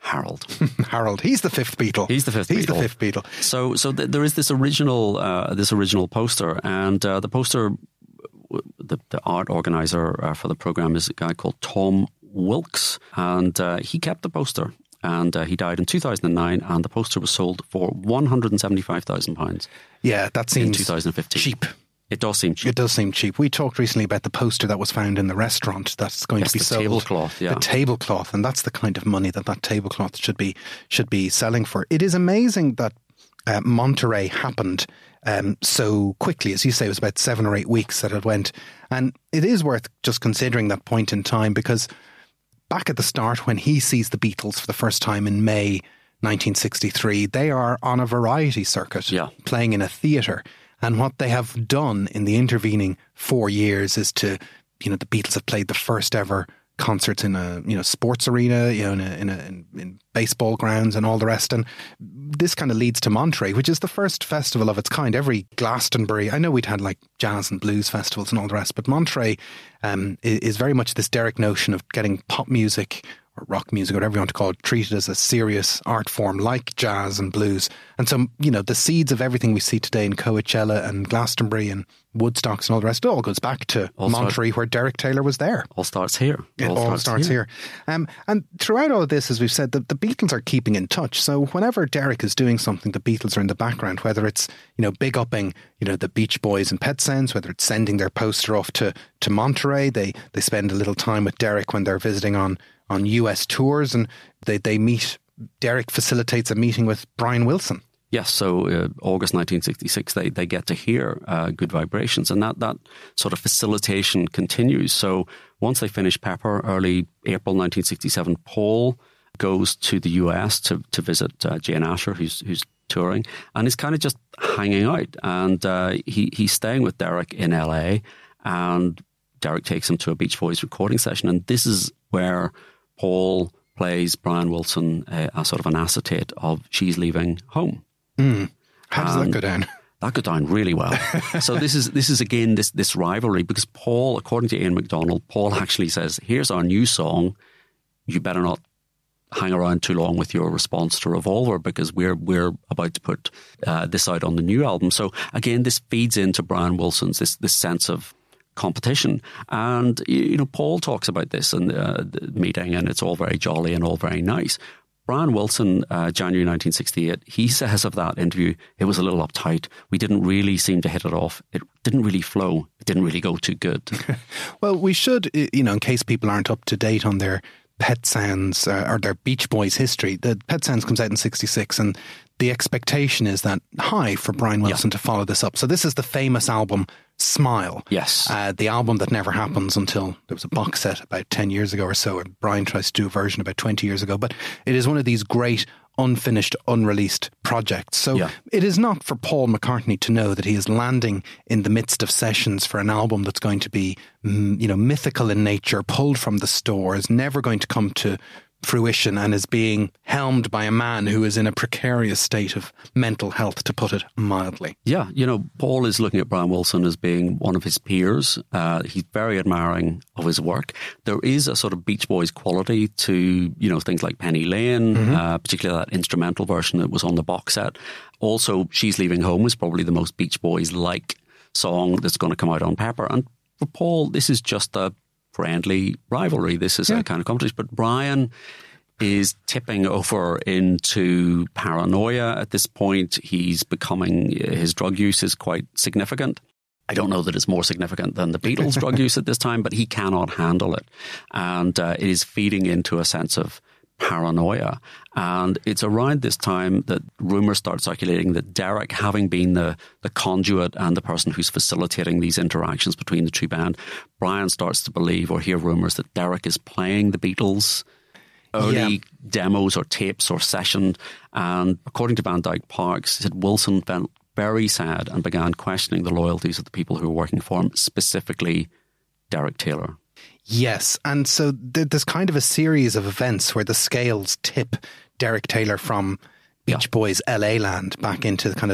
Harold. Harold. He's the fifth Beatle. He's the fifth He's Beatle. the fifth Beatle. So, so th- there is this original, uh, this original poster, and uh, the poster, the, the art organizer uh, for the program is a guy called Tom Wilkes, and uh, he kept the poster. And uh, he died in two thousand nine, and the poster was sold for one hundred seventy-five thousand pounds. Yeah, that seems in two thousand fifteen. Cheap. It does seem cheap. It does seem cheap. We talked recently about the poster that was found in the restaurant that's going yes, to be the sold. Tablecloth, yeah. The tablecloth, and that's the kind of money that that tablecloth should be should be selling for. It is amazing that uh, Monterey happened um, so quickly. As you say, it was about seven or eight weeks that it went. And it is worth just considering that point in time, because back at the start, when he sees the Beatles for the first time in May nineteen sixty-three, they are on a variety circuit, yeah. playing in a theatre. And what they have done in the intervening four years is to, you know, the Beatles have played the first ever concerts in a, you know, sports arena, you know, in a, in, a, in, in baseball grounds and all the rest. And this kind of leads to Monterey, which is the first festival of its kind. Every Glastonbury, I know we'd had like jazz and blues festivals and all the rest, but Monterey um, is very much this Derek notion of getting pop music or rock music, or whatever you want to call it, treated as a serious art form like jazz and blues. And so, you know, the seeds of everything we see today in Coachella and Glastonbury and Woodstocks and all the rest, it all goes back to all Monterey, start, where Derek Taylor was there. All starts here. It all, all starts, starts here. here. Um, and throughout all of this, as we've said, the, the Beatles are keeping in touch. So whenever Derek is doing something, the Beatles are in the background, whether it's, you know, big upping, you know, the Beach Boys and Pet Sounds, whether it's sending their poster off to, to Monterey. They, they spend a little time with Derek when they're visiting on on U S tours, and they, they meet, Derek facilitates a meeting with Brian Wilson. Yes, so uh, August nineteen sixty-six, they, they get to hear uh, Good Vibrations, and that, that sort of facilitation continues. So once they finish Pepper, early April nineteen sixty-seven, Paul goes to the U S to, to visit uh, Jane Asher, who's, who's touring, and he's kind of just hanging out, and uh, he, he's staying with Derek in L A, and Derek takes him to a Beach Boys recording session, and this is where Paul plays Brian Wilson a, a sort of an acetate of She's Leaving Home. Mm. How does and that go down? That go down really well. So this is this is again this this rivalry, because Paul, according to Ian MacDonald, Paul actually says, "Here's our new song. You better not hang around too long with your response to Revolver, because we're we're about to put uh, this out on the new album." So again, this feeds into Brian Wilson's this this sense of competition. And, you know, Paul talks about this in the, the meeting, and it's all very jolly and all very nice. Brian Wilson, uh, January nineteen sixty-eight, he says of that interview, it was a little uptight. We didn't really seem to hit it off. It didn't really flow. It didn't really go too good. Well, we should, you know, in case people aren't up to date on their Pet Sounds uh, or their Beach Boys history, the Pet Sounds comes out in sixty-six, and the expectation is that high for Brian Wilson yeah. to follow this up. So this is the famous album Smile. Yes. Uh, the album that never happens until there was a box set about ten years ago or so, and Brian tries to do a version about twenty years ago. But it is one of these great unfinished, unreleased projects. So yeah. it is not for Paul McCartney to know that he is landing in the midst of sessions for an album that's going to be, you know, mythical in nature, pulled from the stores, never going to come to fruition, and is being helmed by a man who is in a precarious state of mental health, to put it mildly. Yeah, you know, Paul is looking at Brian Wilson as being one of his peers. Uh, he's very admiring of his work. There is a sort of Beach Boys quality to, you know, things like Penny Lane, mm-hmm. uh, particularly that instrumental version that was on the box set. Also, She's Leaving Home is probably the most Beach Boys-like song that's going to come out on Pepper. And for Paul, this is just a friendly rivalry. This is yeah. a kind of competition. But Brian is tipping over into paranoia at this point. He's becoming, his drug use is quite significant. I don't know that it's more significant than the Beatles' drug use at this time, but he cannot handle it. And uh, it is feeding into a sense of paranoia. And it's around this time that rumours start circulating that Derek, having been the, the conduit and the person who's facilitating these interactions between the two band, Brian starts to believe or hear rumours that Derek is playing the Beatles' early yeah. demos or tapes or session. And according to Van Dyke Parks, said Wilson felt very sad and began questioning the loyalties of the people who were working for him, specifically Derek Taylor. Yes, and so th- there's kind of a series of events where the scales tip Derek Taylor from Beach yeah. Boys L A land back into kind of the,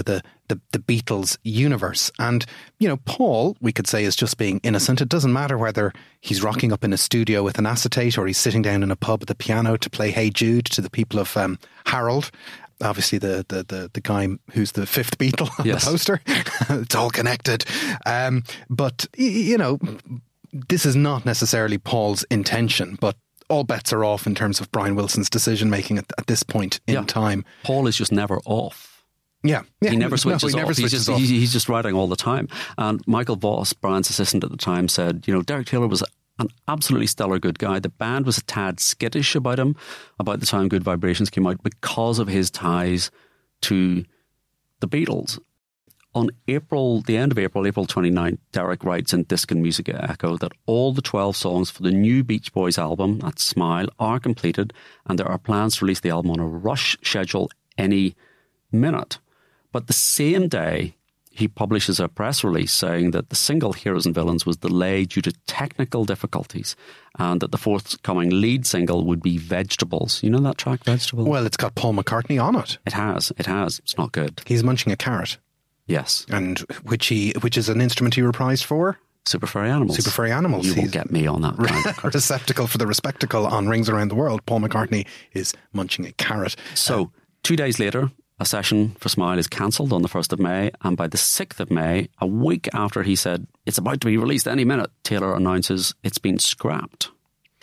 the, the Beatles universe. And, you know, Paul, we could say, is just being innocent. It doesn't matter whether he's rocking up in a studio with an acetate or he's sitting down in a pub at the piano to play Hey Jude to the people of um, Harold. Obviously, the, the, the, the guy who's the fifth Beatle on yes. the poster. It's all connected. Um, but, you know, this is not necessarily Paul's intention, but all bets are off in terms of Brian Wilson's decision-making at, at this point in yeah. time. Paul is just never off. Yeah. yeah. He never switches no, he off. Never switches he's, just, off. he's just writing all the time. And Michael Voss, Brian's assistant at the time, said, you know, Derek Taylor was an absolutely stellar good guy. The band was a tad skittish about him about the time Good Vibrations came out because of his ties to the Beatles. On April, the end of April, April twenty-ninth, Derek writes in Disc and Music Echo that all the twelve songs for the new Beach Boys album, that's Smile, are completed, and there are plans to release the album on a rush schedule any minute. But the same day, he publishes a press release saying that the single Heroes and Villains was delayed due to technical difficulties and that the forthcoming lead single would be Vegetables. You know that track, Vegetables? Well, it's got Paul McCartney on it. It has, it has. It's not good. He's munching a carrot. Yes. And which he, which is an instrument he reprised for? Super Furry Animals. Super Furry Animals. You will get me on that. Kind. Receptacle for the Respectacle on Rings Around the World. Paul McCartney is munching a carrot. So, um, two days later, a session for Smile is cancelled on the first of May, and by the sixth of May, a week after he said it's about to be released any minute, Taylor announces it's been scrapped.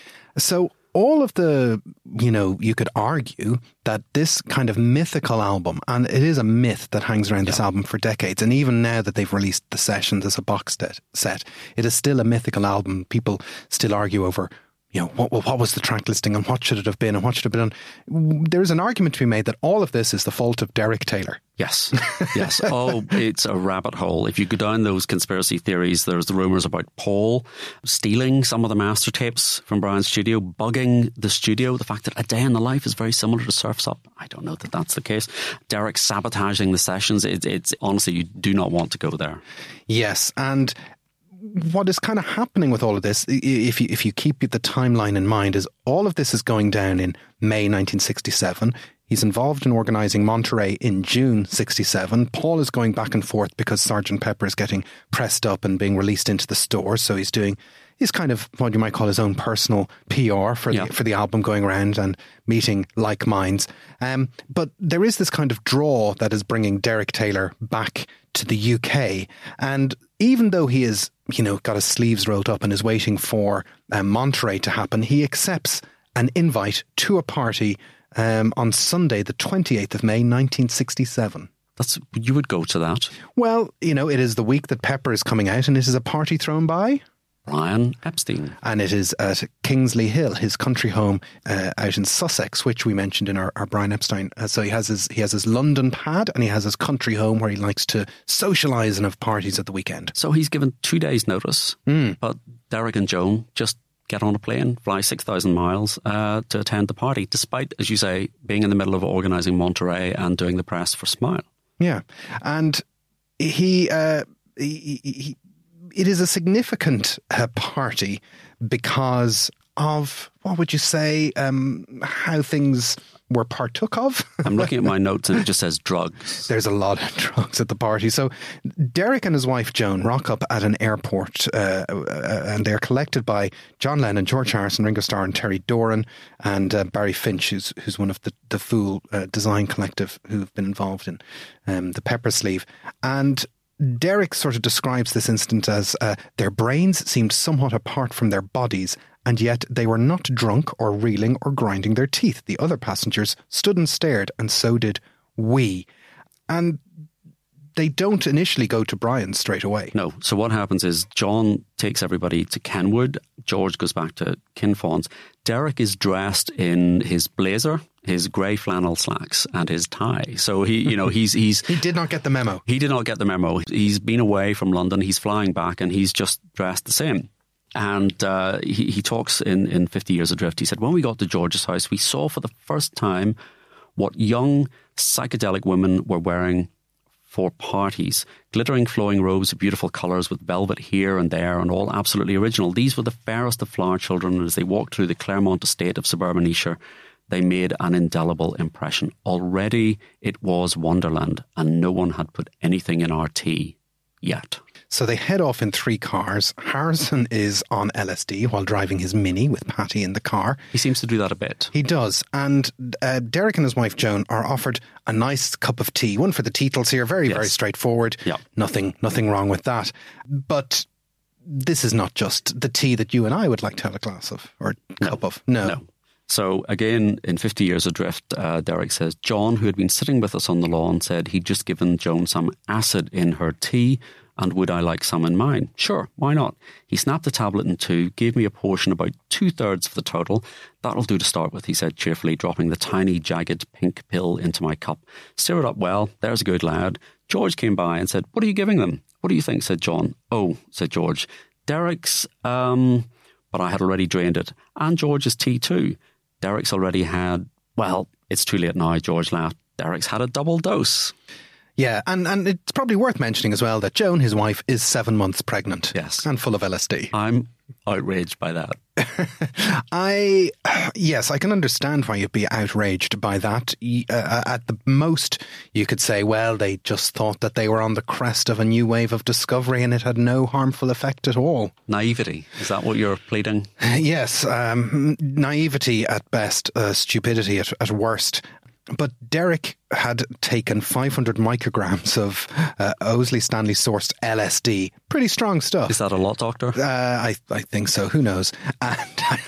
So all of the, you know, you could argue that this kind of mythical album, and it is a myth that hangs around yeah. this album for decades, and even now that they've released the sessions as a box set, it is still a mythical album. People still argue over, you know, what, what was the track listing and what should it have been and what should it have been done. There's an argument to be made that all of this is the fault of Derek Taylor. Yes, yes. Oh, it's a rabbit hole. If you go down those conspiracy theories, there's the rumours about Paul stealing some of the master tapes from Brian's studio, bugging the studio. The fact that A Day in the Life is very similar to Surf's Up. I don't know that that's the case. Derek sabotaging the sessions. It, it's honestly, you do not want to go there. Yes, and what is kind of happening with all of this, if you if you keep the timeline in mind, is all of this is going down in May nineteen sixty-seven. He's involved in organising Monterey in June sixty-seven. Paul is going back and forth because Sergeant Pepper is getting pressed up and being released into the stores. So he's doing, he's kind of what you might call his own personal P R for the, yeah. for the album, going around and meeting like minds. Um, but there is this kind of draw that is bringing Derek Taylor back to the U K. And even though he is, you know, got his sleeves rolled up and is waiting for um, Monterey to happen, he accepts an invite to a party um, on Sunday, the twenty-eighth of May, nineteen sixty-seven. That's, you would go to that? Well, you know, it is the week that Pepper is coming out, and this is a party thrown by Brian Epstein. And it is at Kingsley Hill, his country home uh, out in Sussex, which we mentioned in our, our Brian Epstein. Uh, so he has his he has his London pad and he has his country home where he likes to socialise and have parties at the weekend. So he's given two days' notice, mm. but Derek and Joan just get on a plane, fly six thousand miles uh, to attend the party, despite, as you say, being in the middle of organising Monterey and doing the press for Smile. Yeah. And he... Uh, he, he It is a significant uh, party because of, what would you say, um, how things were partook of? I'm looking at my notes and it just says drugs. There's a lot of drugs at the party. So Derek and his wife Joan rock up at an airport uh, uh, and they're collected by John Lennon, George Harrison, Ringo Starr and Terry Doran and uh, Barry Finch, who's, who's one of the, the Fool uh, design collective who've been involved in um, the Pepper Sleeve. And Derek sort of describes this incident as uh, their brains seemed somewhat apart from their bodies, and yet they were not drunk or reeling or grinding their teeth. The other passengers stood and stared, and so did we. And they don't initially go to Brian straight away. No. So what happens is John takes everybody to Kenwood. George goes back to Kinfauns. Derek is dressed in his blazer, his grey flannel slacks and his tie. So he, you know, he's... he's he did not get the memo. He did not get the memo. He's been away from London. He's flying back and he's just dressed the same. And uh, he, he talks in, in fifty Years Adrift. He said, when we got to George's house, we saw for the first time what young psychedelic women were wearing for parties. Glittering flowing robes of beautiful colours with velvet here and there and all absolutely original. These were the fairest of flower children as they walked through the Claremont estate of suburban Esher. they made an indelible impression. Already it was Wonderland, and no one had put anything in our tea yet. So they head off in three cars. Harrison is on L S D while driving his Mini with Patty in the car. He seems to do that a bit. He does. And uh, Derek and his wife Joan are offered a nice cup of tea. One for the teetles here. Very, yes. very straightforward. Yeah. Nothing, nothing wrong with that. But this is not just the tea that you and I would like to have a glass of or cup no. of. No. No. So again, in fifty Years Adrift, uh, Derek says, John, who had been sitting with us on the lawn, said he'd just given Joan some acid in her tea, and would I like some in mine? Sure, why not? He snapped the tablet in two, gave me a portion about two-thirds of the total. That'll do to start with, he said cheerfully, dropping the tiny, jagged pink pill into my cup. Stir it up well, there's a good lad. George came by and said, what are you giving them? What do you think? Said John. Oh, said George. Derek's, um... But I had already drained it. And George's tea too. Derek's already had, well, it's too late now, George laughed. Derek's had a double dose. Yeah, and, and it's probably worth mentioning as well that Joan, his wife, is seven months pregnant. Yes. And full of L S D. I'm outraged by that. I, yes, I can understand why you'd be outraged by that. Uh, at the most, you could say, well, they just thought that they were on the crest of a new wave of discovery and it had no harmful effect at all. Naivety, is that what you're pleading? Yes, um, naivety at best, uh, stupidity at, at worst. But Derek had taken five hundred micrograms of uh, Owsley Stanley sourced L S D. Pretty strong stuff. Is that a lot, Doctor? Uh, I, I think so. Who knows? And,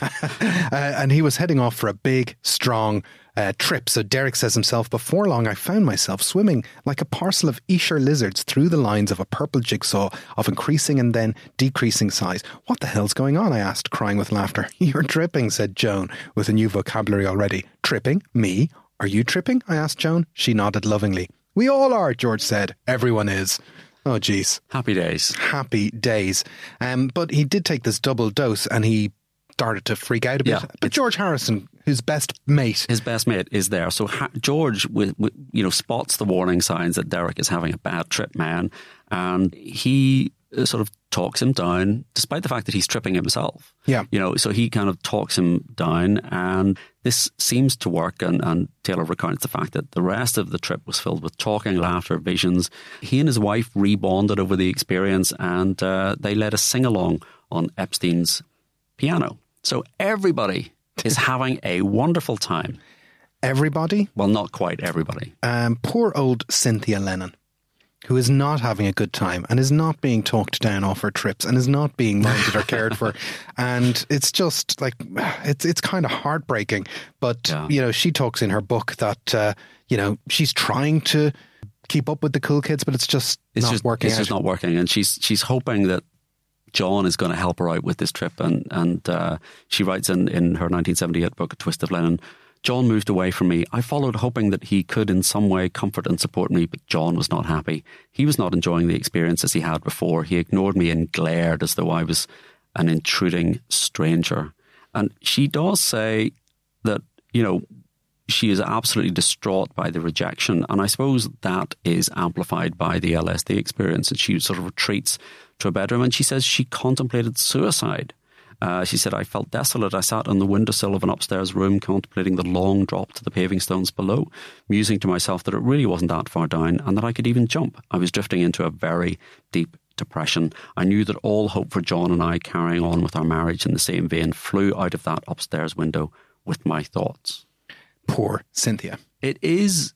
uh, and he was heading off for a big, strong uh, trip. So Derek says himself, before long I found myself swimming like a parcel of Esher lizards through the lines of a purple jigsaw of increasing and then decreasing size. What the hell's going on? I asked, crying with laughter. You're tripping, said Joan, with a new vocabulary already. Tripping? Me? Are you tripping? I asked Joan. She nodded lovingly. We all are, George said. Everyone is. Oh, geez. Happy days. Happy days. Um, but he did take this double dose and he started to freak out a bit. Yeah, but George Harrison, his best mate. His best mate is there. So ha- George, with, with, you know, spots the warning signs that Derek is having a bad trip, man. And he uh, sort of talks him down, despite the fact that he's tripping himself. Yeah. You know, so he kind of talks him down, and this seems to work. And, and Taylor recounts the fact that the rest of the trip was filled with talking, laughter, visions. He and his wife rebonded over the experience, and uh, they led a sing-along on Epstein's piano. So everybody is having a wonderful time. Everybody? Well, not quite everybody. Um, poor old Cynthia Lennon, who is not having a good time and is not being talked down off her trips and is not being minded or cared for. And it's just like, it's it's kind of heartbreaking. But, yeah. you know, she talks in her book that, uh, you know, she's trying to keep up with the cool kids, but it's just it's not just, working It's out. just not working. And she's she's hoping that John is going to help her out with this trip. And, and uh, she writes in, in her nineteen seventy-eight book, A Twist of Lennon, John moved away from me. I followed, hoping that he could in some way comfort and support me, but John was not happy. He was not enjoying the experience as he had before. He ignored me and glared as though I was an intruding stranger. And she does say that, you know, she is absolutely distraught by the rejection. And I suppose that is amplified by the L S D experience. And she sort of retreats to a bedroom and she says she contemplated suicide. Uh, she said, I felt desolate. I sat on the windowsill of an upstairs room contemplating the long drop to the paving stones below, musing to myself that it really wasn't that far down and that I could even jump. I was drifting into a very deep depression. I knew that all hope for John and I carrying on with our marriage in the same vein flew out of that upstairs window with my thoughts. Poor Cynthia. It is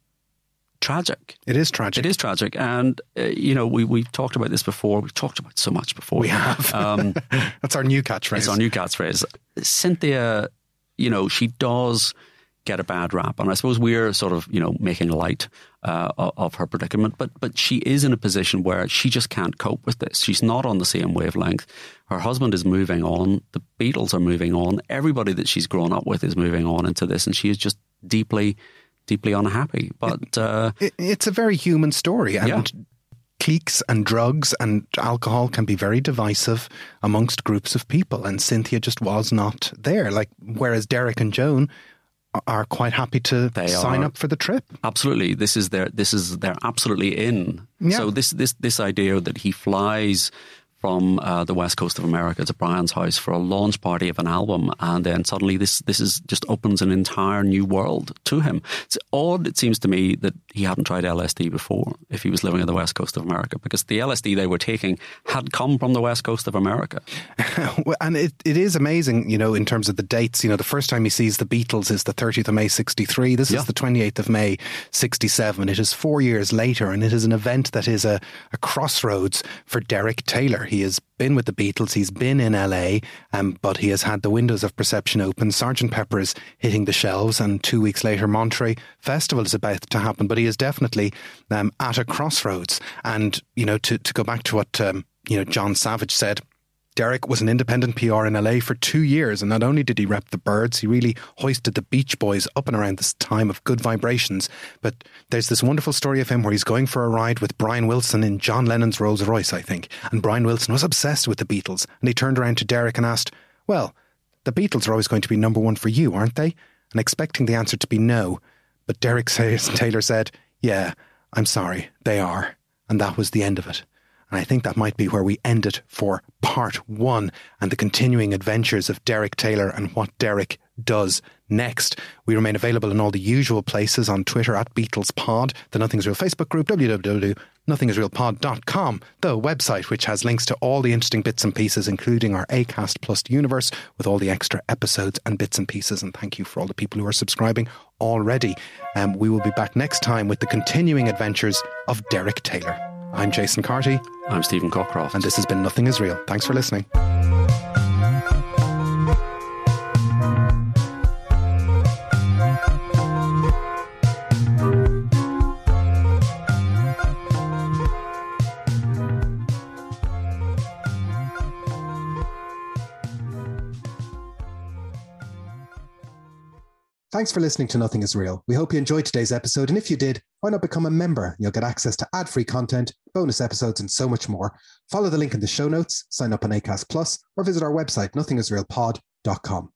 tragic. It is tragic. It is tragic. And, uh, you know, we, we've talked about this before. We've talked about so much before. We have. Um, That's our new catchphrase. It's our new catchphrase. Cynthia, you know, she does get a bad rap. And I suppose we're sort of, you know, making light uh, of her predicament. But but she is in a position where she just can't cope with this. She's not on the same wavelength. Her husband is moving on. The Beatles are moving on. Everybody that she's grown up with is moving on into this. And she is just deeply... deeply unhappy, but uh, it, it's a very human story, and yeah. cliques and drugs and alcohol can be very divisive amongst groups of people, and Cynthia just was not there. Like, whereas Derek and Joan are quite happy to they sign are, up for the trip. Absolutely, this is their this is they're absolutely in. Yeah. So this this this idea that he flies from uh, the west coast of America to Brian's house for a launch party of an album, and then suddenly this this is just opens an entire new world to him. It's odd, it seems to me, that he hadn't tried L S D before if he was living on the west coast of America, because the L S D they were taking had come from the west coast of America. And it, it is amazing, you know, in terms of the dates. You know, the first time he sees the Beatles is the thirtieth of May sixty-three. This yeah. is the twenty-eighth of May sixty-seven. It is four years later, and it is an event that is a, a crossroads for Derek Taylor. He has been with the Beatles, he's been in L A, um, but he has had the windows of perception open. Sergeant Pepper is hitting the shelves, and two weeks later Monterey Festival is about to happen. But he is definitely um, at a crossroads. And, you know, to, to go back to what um, you know John Savage said, Derek was an independent P R in L A for two years, and not only did he rep the Byrds, he really hoisted the Beach Boys up and around this time of Good Vibrations. But there's this wonderful story of him where he's going for a ride with Brian Wilson in John Lennon's Rolls Royce, I think. And Brian Wilson was obsessed with the Beatles, and he turned around to Derek and asked, well, the Beatles are always going to be number one for you, aren't they? And expecting the answer to be no. But Derek Taylor said, yeah, I'm sorry, they are. And that was the end of it. And I think that might be where we end it for part one and the continuing adventures of Derek Taylor and what Derek does next. We remain available in all the usual places, on Twitter at BeatlesPod, the Nothing Is Real Facebook group, w w w dot nothing is real pod dot com, the website which has links to all the interesting bits and pieces, including our Acast Plus universe with all the extra episodes and bits and pieces. And thank you for all the people who are subscribing already. Um, we will be back next time with the continuing adventures of Derek Taylor. I'm Jason Carty. I'm Stephen Cockcroft. And this has been Nothing Is Real. Thanks for listening. Thanks for listening to Nothing Is Real. We hope you enjoyed today's episode, and if you did, why not become a member? You'll get access to ad-free content, bonus episodes, and so much more. Follow the link in the show notes, sign up on Acast Plus, or visit our website, nothing is real pod dot com.